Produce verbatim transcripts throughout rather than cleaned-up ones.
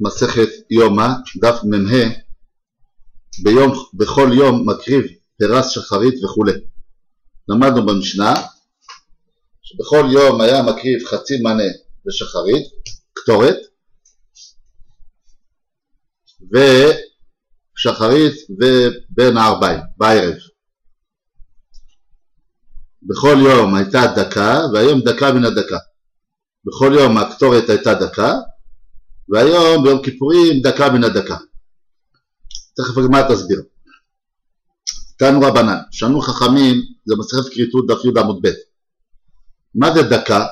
מסכת יומא, דף מ"ה, ביום, בכל יום מקריב פרס שחרית וכו'. למדנו במשנה שבכל יום היה מקריב חצי מנה בשחרית, קטורת, ושחרית ובין הערביים, בערב. בכל יום הייתה דקה, והיום דקה מן הדקה. בכל יום הקטורת הייתה דקה, והיום ביום כיפורים דקה מן הדקה. תכף הגמרא תסביר. תנו רבנן, שנו חכמים, זה מסכת כריתות דף י' עמוד ב'. מה זה דקה?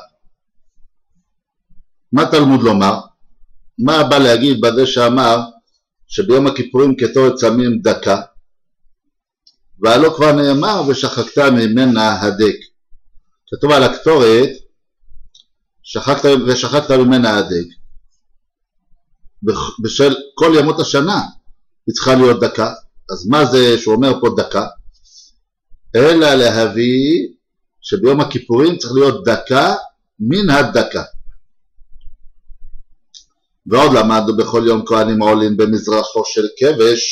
מה תלמוד לומר? מה בא להגיד בזה שאמר שביום הכיפורים קטורת שמים דקה? והלא כבר נאמר ושחקת ממנה הדק. כתוב על הקטורת שחקת ושחקת ממנה הדק. בשל כל ימות השנה היא צריכה להיות דקה. אז מה זה שהוא אומר פה דקה? אלא להביא שביום הכיפורים צריך להיות דקה מן הדקה. ועוד למדנו בכל יום כהנים עולים במזרחו של כבש,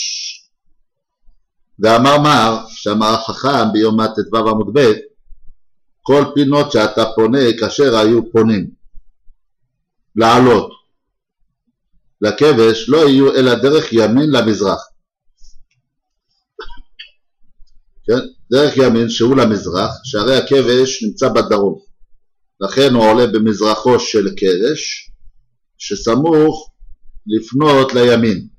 ואמר מר שאמר החכם ביום ט"ו עמוד ב', כל פינות שאתה פונה כאשר היו פונים לעלות לכבש לא יהיו אלא דרך ימין למזרח. כן? דרך ימין שהוא למזרח, שהרי הכבש נמצא בדרום, לכן הוא עולה במזרחו של כבש שסמוך לפנות לימין.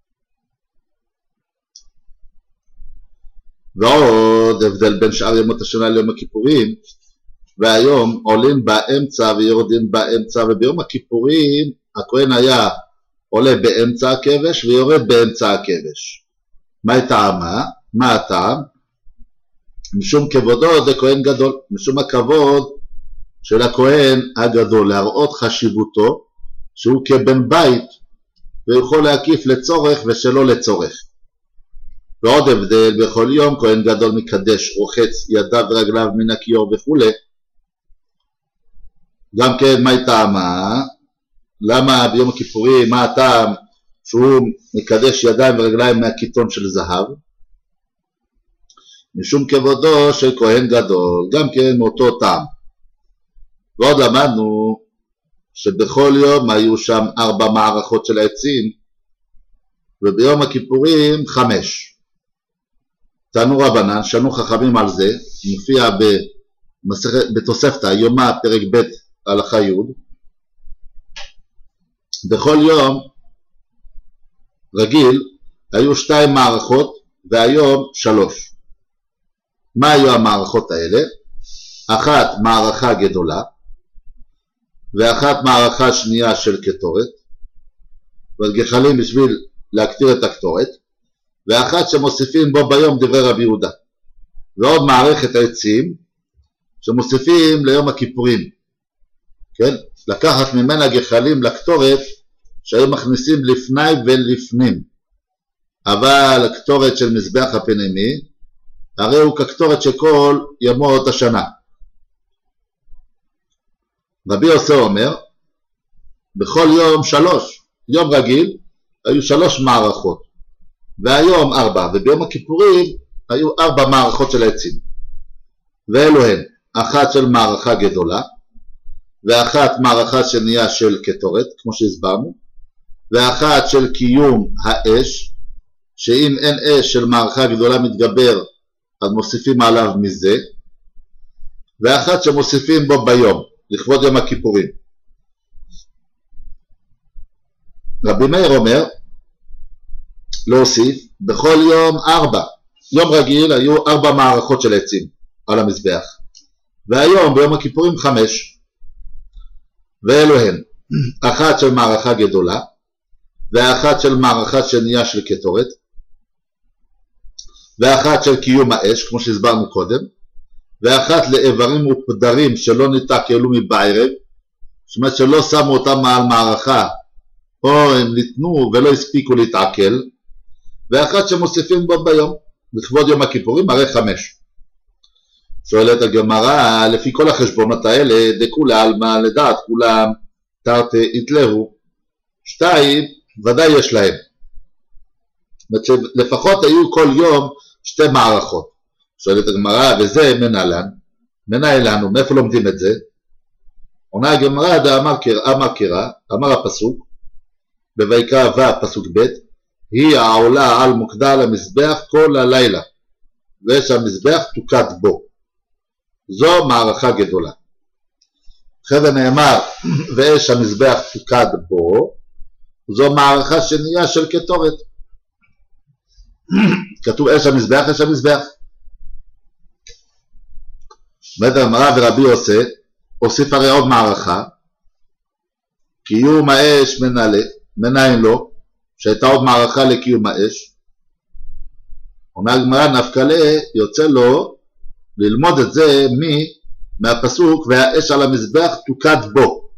ועוד הבדל בין שאר ימות השנה ליום הכיפורים, והיום עולים באמצע ויורדים באמצע, וביום הכיפורים הכהן היה עולה באמצע הכבש ויורד באמצע הכבש. מה טעמה? מה הטעם? משום כבודו זה כהן גדול, משום הכבוד של הכהן הגדול, להראות חשיבותו שהוא כבן בית ויכול להקיף לצורך ושלא לצורך. ועוד הבדל, בכל יום כהן גדול מקדש, רוחץ ידיו ורגליו מן הכיור וכו'. גם כן מה טעמה? למה ביום הכיפורים, מה הטעם שהוא מקדש ידיים ורגליים מהקיטון של זהב? משום כבודו של כהן גדול, גם כן מאותו טעם. ועוד למדנו שבכל יום היו שם ארבע מערכות של עצים, וביום הכיפורים חמש. תנו רבנן, שנו חכמים על זה, מופיע במסכת, בתוספתא, יומא פרק ב' הלכה י'. בכל יום רגיל היו שתיים מערכות, והיום שלוש. מה היו המערכות האלה? אחת מערכה גדולה, ואחת מערכה שנייה של קטורת, והגחלים בשביל להקטיר את הקטורת, ואחת שמוסיפים בו ביום דברי רבי יהודה, ועוד מערכת עצים שמוסיפים ליום הכיפורים, כן? לקחת ממנה גחלים לקטורת שהיו מכניסים לפני ולפנים. אבל הקטורת של מזבח הפנימי הרי הוא כקטורת שכל ימות השנה. רבי יוסי אומר בכל יום שלוש, יום רגיל היו שלוש מערכות, והיום ארבע, וביום הכיפורים היו ארבע מערכות של עצים, ואלו הן אחת של מערכה גדולה, ואחת מערכה שנייה של קטורת כמו שהסברנו, ואחת של קיום האש, שאם אין אש של מערכה גדולה מתגבר אז מוסיפים עליו מזה, ואחת שמוסיפים בו ביום לכבוד יום הכיפורים. רבי מאיר אומר להוסיף בכל יום ארבע. יום רגיל היו ארבע מערכות של עצים על המזבח, והיום ביום הכיפורים חמש, ואלו הן אחת של מערכה גדולה, ואחת של מערכה שנייה של קטורת, ואחת של קיום האש כמו שהסברנו קודם, ואחת לאיברים ופדרים שלא נתעכלו מבערב, זאת אומרת שלא שמו אותם על מערכה או הם ניתנו ולא הספיקו להתעכל, ואחת שמוסיפים בו ביום לכבוד יום הכיפורים, הרי חמש. שואלת הגמרא, לפי כל החשבונות האלה דכולי עלמא לדעת כולם תרתי יתלהו, שתיים ודאי יש להם. לפחות היו כל יום שתי מערכות. שואלת הגמרא, וזה מנהלן, מנהל לנו, מאיפה לומדים את זה? עונה הגמרא, אמר קרא, אמר הפסוק, בויקרא ו' פסוק ב', היא העולה על מוקדה למזבח כל הלילה, ויש המזבח תוקד בו. זו מערכה גדולה. אחרי זה נאמר, ויש המזבח תוקד בו, זו מערכה שנייה של קטורת. כתוב אש המזבח, אש המזבח. אומרת הגמרא ורבי יוסף, הוסיף הרי עוד מערכה, קיום האש מנהלה, מנהל לו, שהייתה עוד מערכה לקיום האש. אומר הגמרא נפקלה, יוצא לו ללמוד את זה מי, מהפסוק, והאש על המזבח תוקד בו.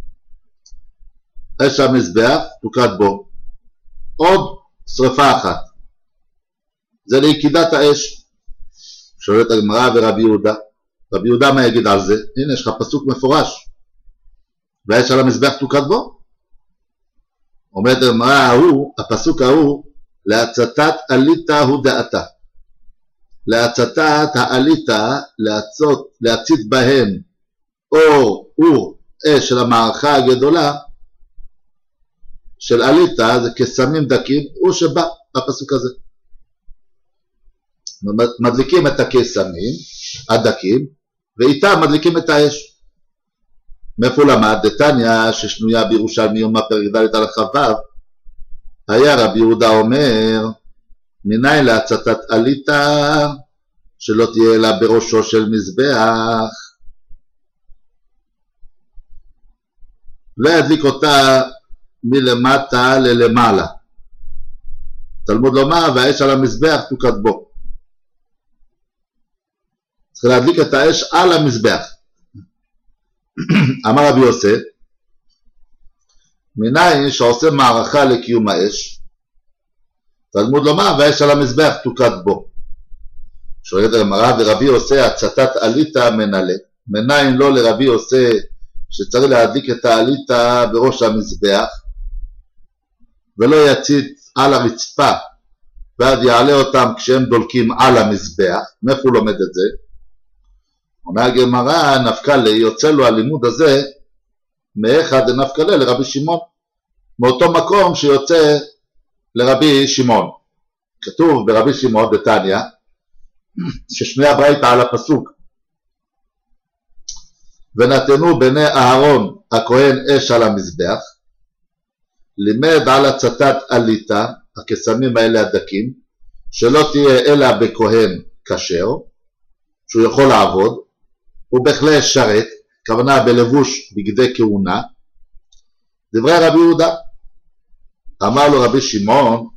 אש המזבח תוקד בו. עוד שריפה אחת. זה ליקידת האש. שואלת הגמרא ורבי יהודה. רבי יהודה מה יגיד על זה? הנה יש לך פסוק מפורש. והאש על המזבח תוקד בו. אומרת הגמרא ההוא, הפסוק ההוא, להצתת עליתה הוא דעתה. להצתת העליתה, להצות, להצית בהם אור, אור, אש של המערכה הגדולה של עליתה, זה כסמים דקים, הוא שבא בפסוק הזה. מדליקים את הכסמים הדקים, ואיתם מדליקים את האש. מאיפה למד? דתניא ששנויה בירושלמי יומא פרק ד' הלכה ו', היה רבי יהודה אומר, מניין להצתת עליתה, שלא תהיה לה בראשו של מזבח, לא ידליק אותה מלמטה ללמעלה. תלמוד לומר, והאש על המזבח תוקד בו. צריך להדליק את האש על המזבח. אמר רבי יוסף, מניין שעושה מערכה לקיום האש, תלמוד לומר, והאש על המזבח תוקד בו. שואלת הגמרא, ורבי עושה הצתת עליתה מנהלה. מניין לא לרבי עושה שצריך להדליק את העליתה בראש המזבח, ולא יצית על הרצפה, ועד יעלה אותם כשהם דולקים על המזבח. מאיפה הוא לומד את זה? עונה הגמרא, נפקלה, יוצא לו הלימוד הזה, מאחד נפקלה לרבי שמעון, מאותו מקום שיוצא לרבי שמעון. כתוב ברבי שמעון דתניא, ששני הברייתא על הפסוק, ונתנו בני אהרון הכהן אש על המזבח, לימד על הצתת עליתה, הכסמים האלה הדקים, שלא תהיה אלא בכהן כשר, שהוא יכול לעבוד, ובכלי שרת, כוונה בלבוש בגדי כהונה. דברי רבי יהודה, אמר לו רבי שמעון,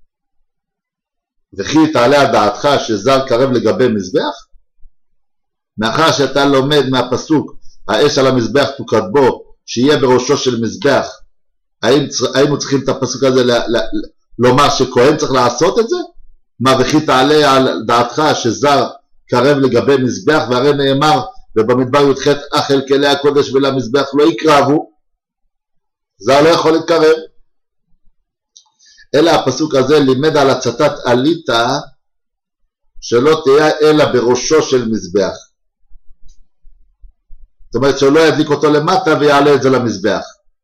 וכי תעלה על דעתך שזר קרב לגבי מזבח? מאחר שאתה לומד מהפסוק, האש על המזבח תוקד בו, שיהיה בראשו של מזבח, האם, היינו צריכים את הפסוק הזה ל, ל, ל, לומר שכהן צריך לעשות את זה? מה, וכי תעלה על דעתך שזר קרב לגבי מזבח, והרי נאמר, ובמדבר י"ח אך אל כלי הקודש ולמזבח לא יקרבו, זר לא יכול להתקרב. אלא הפסוק הזה לימד על הצתת עליתה, שלא תהיה אלא בראשו של מזבח. זאת אומרת שלא ידליק אותו למטה ויעלה את זה למזבח.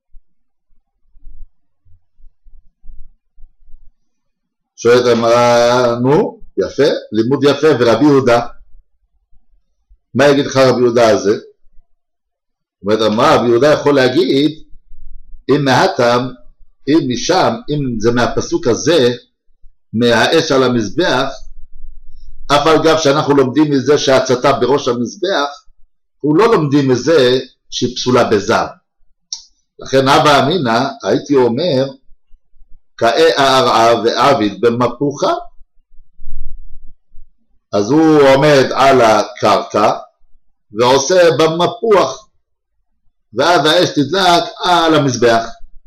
שואלת הגמרא, נו, יפה, לימוד יפה. ורבי יהודה, מה יגיד לך רבי יהודה הזה? אומרת הגמרא, רבי יהודה יכול להגיד, אם מהתם, אם משם, אם זה מהפסוק הזה, מהאש על המזבח, אף על גב שאנחנו לומדים מזה שהצתה בראש המזבח, הוא לא לומדים מזה שהיא פסולה בזר. לכן אבא אמינא, הייתי אומר, כאי ארעה ועביד במפוחה. אז הוא עומד על הקרקע, ועושה במפוח, ואז האש תדלק על המזבח.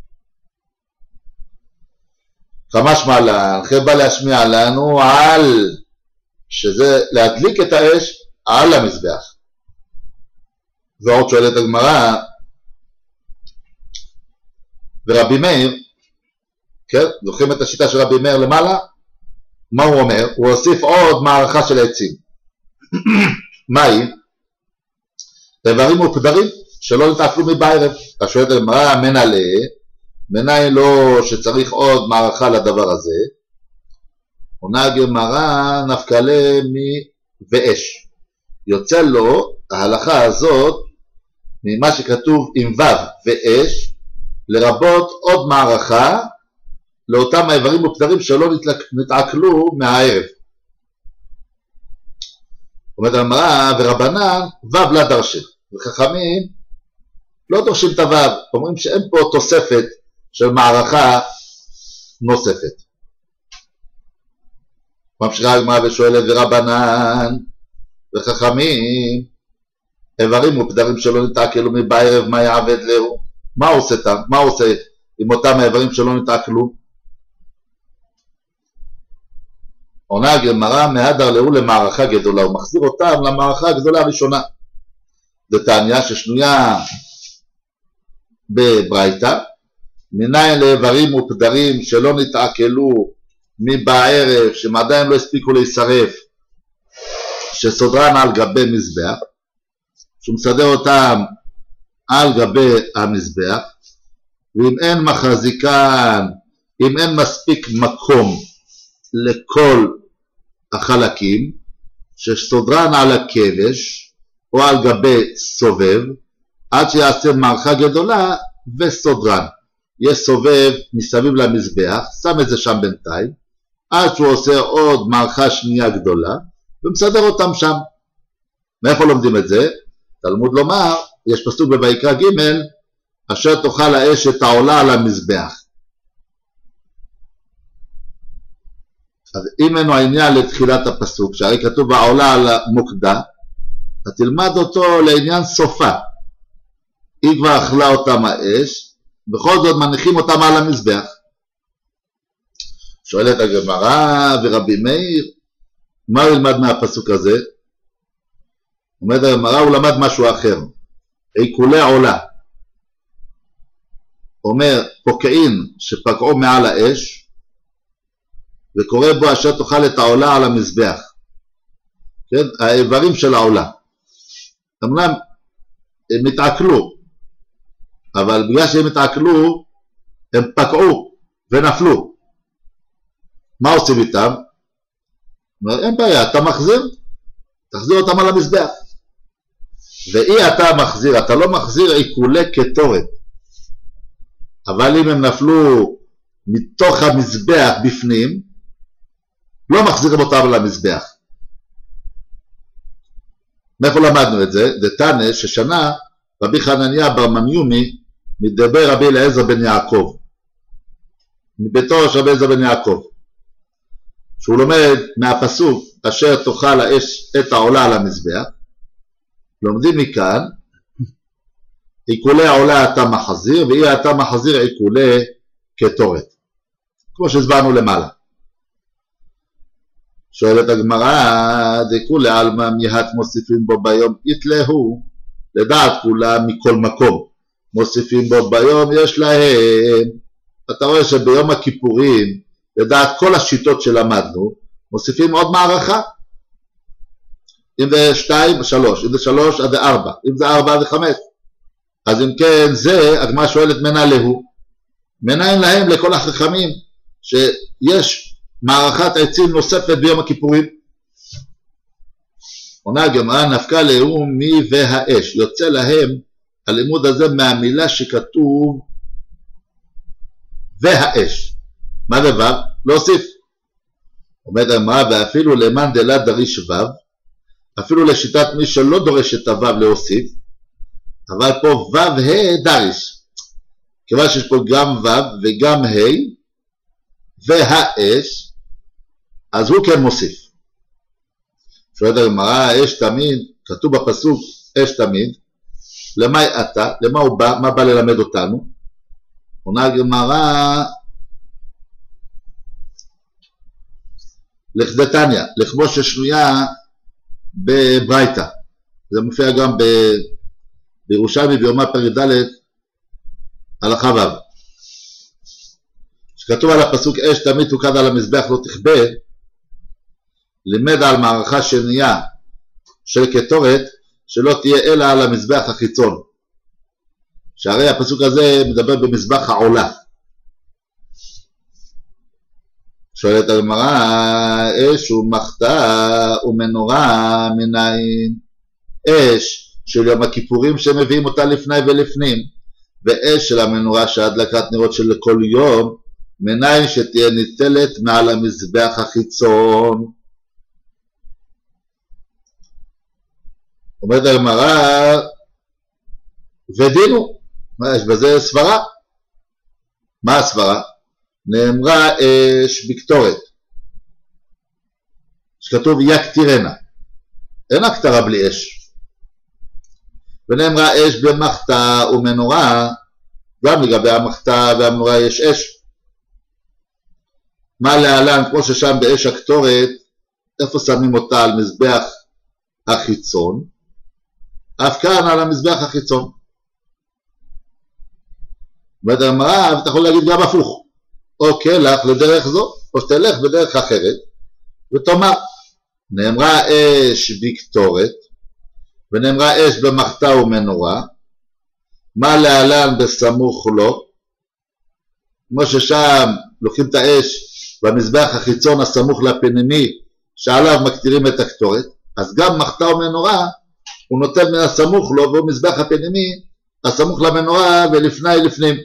כמשמע לן, אחרי בא להשמיע לנו על, שזה להדליק את האש על המזבח. ועוד שואלת הגמרא, ורבי מאיר, כן? זוכרים את השיטה של רבי מאיר למעלה? מה הוא אומר? הוא הוסיף עוד מערכה של עצים. מה היא? איברים ופדרים שלא נתעכלו מבערב. אתה שואל את הגמרא, מנהלה, מנהל לא שצריך עוד מערכה לדבר הזה. עונה הגמרא, נפקלה ואש. יוצא לו ההלכה הזאת ממה שכתוב עם ו' ואש, לרבות עוד מערכה לאותם האיברים ופדרים שלא נתעכלו מהערב. אומרת הגמרא, ורבנן ו' לא דרשו, וחכמים לא דורשים את הו', אומרים שאין פה תוספת של מערכה נוספת. ממשיכה הגמרא ושואלת, ורבנן וחכמים איברים ופדרים שלא נתעכלו מבערב, מה יעבד לו? מה עושה אותם? מה עושה עם אותם האיברים שלא נתעכלו? עונה הגמרא, מהדר לו למערכה גדולה, הוא מחזיר אותם למערכה הגדולה הראשונה. דתניא ששנויה בברייתא, מניין לאיברים ופדרים שלא נתעכלו מבערב, שהם עדיין לא הספיקו להישרף, שסודרן על גבי מזבח, שהוא מסדר אותם על גבי המזבח, ואם אין מחזיקן, אם אין מספיק מקום לכל החלקים, שסודרן על הכבש או על גבי סובב, עד שיעשה מערכה גדולה וסודרן. יש סובב מסביב למזבח, שם את זה שם בינתיים, עד שהוא עושה עוד מערכה שנייה גדולה, ומסדר אותם שם. מאיפה לומדים את זה? תלמוד לומר, יש פסוק בויקרא ג', אשר תאכל האש את העולה על המזבח. אז אם אינו העניין לתחילת הפסוק, שהרי כתוב העולה על המוקדה, אז תלמד אותו לעניין סופה. היא כבר אכלה אותם האש, בכל זאת מניחים אותם על המזבח. שואלת הגמרא, ורבי מאיר, מה הוא ילמד מהפסוק הזה? אומרת הגמרא, הוא למד משהו אחר. עיקולי עולה. אומר, פוקעין שפקעו מעל האש, וקורא בו אשר תאכל את העולה על המזבח. כן? האיברים של העולה. אמנם הם התעכלו, אבל בגלל שהם התעכלו, הם פקעו ונפלו. מה עושים איתם? אומר, אין בעיה, אתה מחזיר, תחזיר אותם על המזבח. ואי אתה מחזיר, אתה לא מחזיר עיקולי כתורת. אבל אם הם נפלו מתוך המזבח בפנים, לא מחזירים אותם על המזבח. מאיפה למדנו את זה? דתניא ששנה רבי חנניה בר ממיומי מדבר רבי אליעזר בן יעקב. מביתו של רבי אליעזר בן יעקב. שהוא לומד מהפסוק אשר תאכל האש את העולה על המזבח. לומדים מכאן, עיקולי העולה אתה מחזיר, ואי אתה מחזיר עיקולי כתורת. כמו שהסברנו למעלה. שואלת הגמרא, דכולי עלמא מיהת מוסיפים בו ביום יתלהו, לדעת כולם מכל מקום. מוסיפים בו ביום יש להם. אתה רואה שביום הכיפורים, לדעת כל השיטות שלמדנו, מוסיפים עוד מערכה. אם זה שתיים, שלוש, אם זה שלוש, עד ארבע, אם זה ארבע, עד חמש. אז אם כן, זה, הגמרא שואלת מנה להו. מנין להם לכל החכמים, שיש מערכת עצים נוספת ביום הכיפורים. עונה הגמרא, נפקא להו מי והאש. יוצא להם הלימוד הזה מהמילה שכתוב והאש. מה דבר? להוסיף. עומד הגמרא, ואפילו למאן דלה דריש וו, אפילו לשיטת מי שלא דורש את הוו להוסיף, אבל פה וו ה' דריש. כיוון שיש פה גם וו וגם ה' והאש, אז הוא כן מוסיף. שואלת הגמרא, אש תמיד, כתוב בפסוק אש תמיד, למה אתה? למה הוא בא? מה בא ללמד אותנו? עונה הגמרא, לכדתניא, לכמו ששנויה בברייתא. זה מופיע גם בירושלמי ביומא פרק ד' הלכה ו'. שכתוב על הפסוק אש תמיד תוקד על המזבח לא תכבה, לימד על מערכה שנייה של קטורת שלא תהיה אלא על המזבח החיצון, שהרי הפסוק הזה מדבר במזבח העולה. שואלת הגמרא, אש ומחתה ומנורה מנין? אש של יום הכיפורים שמביאים אותה לפני ולפנים, ואש של המנורה שהדלקת נרות של כל יום, מנין שתהיה ניטלת מעל המזבח החיצון. אומרת הגמרא, ודינו, מה יש בזה סברה? מה הסברה? נאמרה אש בקטורת, שכתוב יקטירנה, אין הקטרה בלי אש. ונאמרה אש במחתה ומנורה, גם לגבי המחתה והמנורה יש אש. מה להלן, כמו ששם באש הקטורת, איפה שמים אותה? על מזבח החיצון, אף כאן על המזבח החיצון. אומרת הגמרא, ואתה יכול להגיד גם הפוך, או כלך לדרך זו, או שתלך בדרך אחרת, ותאמר, נאמרה אש בקטורת, ונאמרה אש במחתה ומנורה, מה להלן בסמוך לו, כמו ששם לוקחים את האש במזבח החיצון הסמוך לפנימי, שעליו מקטירים את הקטורת, אז גם מחתה ומנורה, הוא נותן מן הסמוך לו, והוא מזבח הפנימי, הסמוך למנורה ולפני לפנים.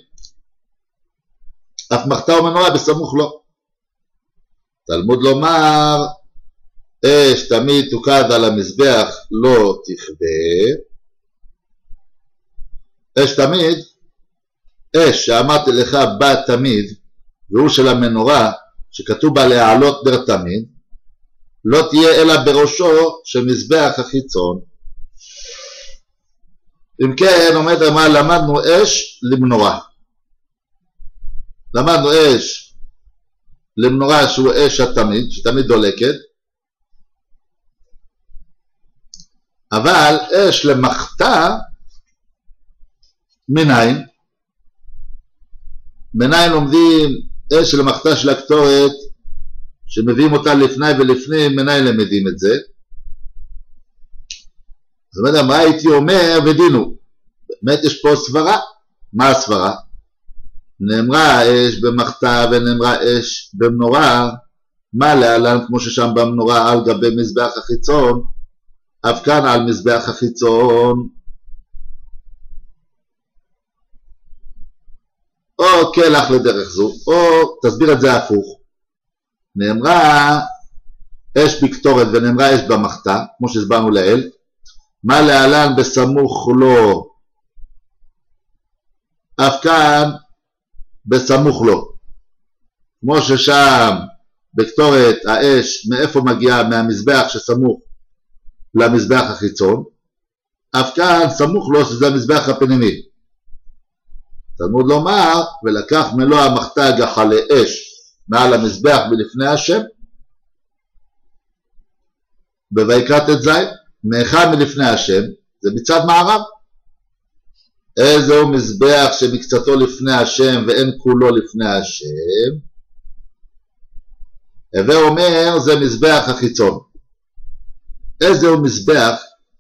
אף מחתה ומנורה בסמוך לו. תלמוד לומר, אש תמיד תוקד על המזבח לא תכבה. אש תמיד, אש שאמרתי לך בא תמיד, והוא של המנורה, שכתוב בה להעלות נר תמיד, לא תהיה אלא בראשו של מזבח החיצון. אם כן, עומד מה למדנו אש למנורה. למדנו אש למנורה שהוא אש התמיד, שתמיד דולקת, אבל אש למחתה מנין? מנין לומדים אש למחתה של הקטורת, שמביאים אותה לפני ולפנים, מנין למדים את זה? זאת אומרת, מה הייתי אומר ודינו? באמת יש פה סברה. מה הסברה? נאמרה אש במחתה ונאמרה אש במנורה, מה להלן כמו ששם במנורה על גבי מזבח החיצון, אף כאן על מזבח החיצון. או כלך לדרך זו, או תסביר את זה הפוך. נאמרה אש בקטורת ונאמרה אש במחתה, כמו שהסברנו לאל, מה להלן בסמוך לו, אף כאן בסמוך לו. כמו ששם בקטורת האש מאיפה מגיעה? מהמזבח שסמוך למזבח החיצון, אף כאן סמוך לו שזה המזבח הפנימי. תלמוד לומר, ולקח מלוא המחתה גחלי אש מעל המזבח בלפני השם, בויקרא ט"ז, מאחד מלפני השם, זה מצד מערב. איזהו מזבח שמקצתו לפני השם ואין כולו לפני השם? הווה אומר זה מזבח החיצון. איזהו מזבח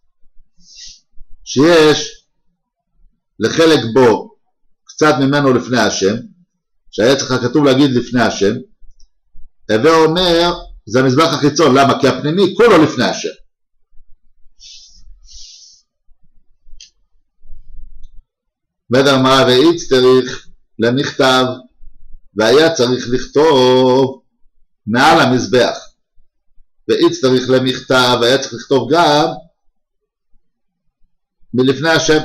שיש לחלק בו קצת ממנו לפני השם, שהיה צריך כתוב להגיד לפני השם, הווה אומר זה המזבח החיצון. למה? כי הפנימי כולו לפני השם. בדר מה ואיץ צריך למכתב, והיה צריך לכתוב מעל המזבח, ואיץ צריך למכתב, והיה צריך לכתוב גם מלפני השם.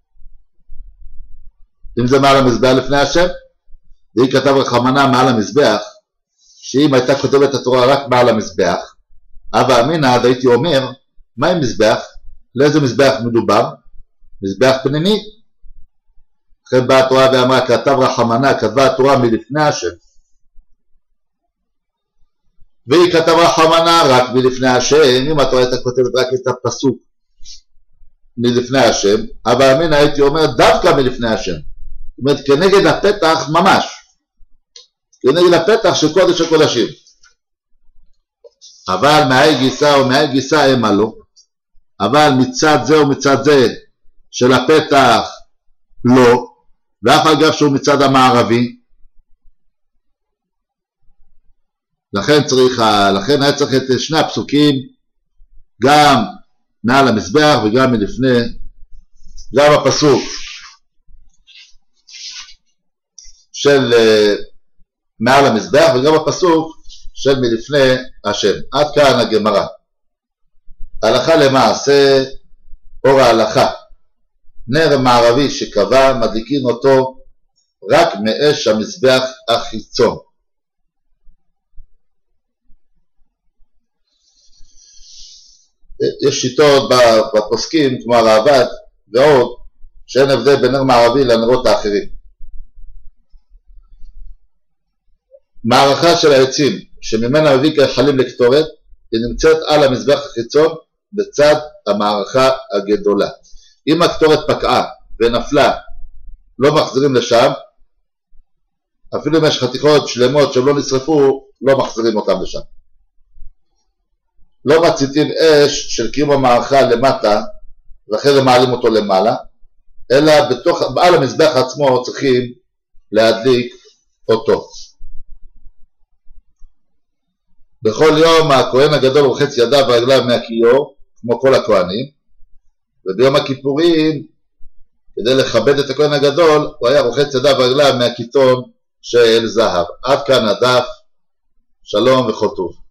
אם זה מעל המזבח לפני השם, והיא כתב רחמנה מעל המזבח, שאם הייתה כותבת התורה רק מעל המזבח, אבא אמינא, אז הייתי אומר, מה עם מזבח? לאיזה מזבח מדובר? מזבח פנימי. אחרי באה התורה ואמרה, כתב רחמנה, כתבה התורה מלפני השם. והיא כתבה רחמנה רק מלפני השם. אם התורה הייתה כותבת רק את הפסוק מלפני השם, אבל אמינא הייתי אומר דווקא מלפני השם. זאת אומרת, כנגד הפתח ממש. כנגד הפתח של קודש הקודשים. אבל מהי גיסה ומהי גיסה המה לו, אבל מצד זה ומצד זה של הפתח לא, ואף אגב שהוא מצד המערבי, לכן צריך, לכן היה צריך את שני הפסוקים, גם מעל המזבח וגם מלפני, גם הפסוק של מעל המזבח וגם הפסוק של מלפני השם. עד כאן הגמרא. הלכה למעשה, אור ההלכה, נר מערבי שקבע, מדליקין אותו רק מאש המזבח החיצון. יש שיטות בפוסקים כמו הרעב"ד ועוד, שאין הבדל בין נר מערבי לנרות האחרים. מערכה של העצים שממנה מביא כחלים לקטורת, היא נמצאת על המזבח החיצון בצד המערכה הגדולה. אם הקטורת פקעה ונפלה, לא מחזירים לשם, אפילו אם יש חתיכות שלמות שהם לא נשרפו, לא מחזירים אותם לשם. לא מציתים אש של קיום המערכה למטה, ואחרי זה מעלים אותו למעלה, אלא בתוך, על המזבח עצמו צריכים להדליק אותו. בכל יום הכהן הגדול רוחץ ידיו ורגליו מהכיור, כמו כל הכהנים, וביום הכיפורים, כדי לכבד את הכהן הגדול, הוא היה רוחץ ידיו ורגליו מהכיתון של זהב. עד כאן הדף, שלום וכל טוב.